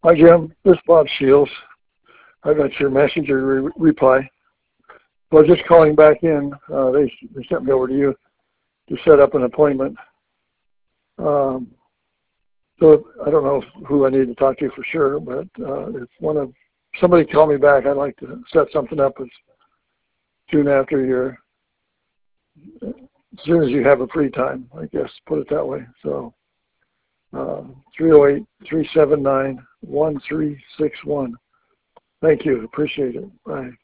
Hi, Jim. This is Bob Shields. I got your messenger reply. Well, just calling back in. They sent me over to you to set up an appointment. So I don't know who I need to talk to for sure, but if somebody call me back, I'd like to set something up as soon after as soon as you have a free time, I guess, put it that way. So 308-379-1361. Thank you. Appreciate it. Bye.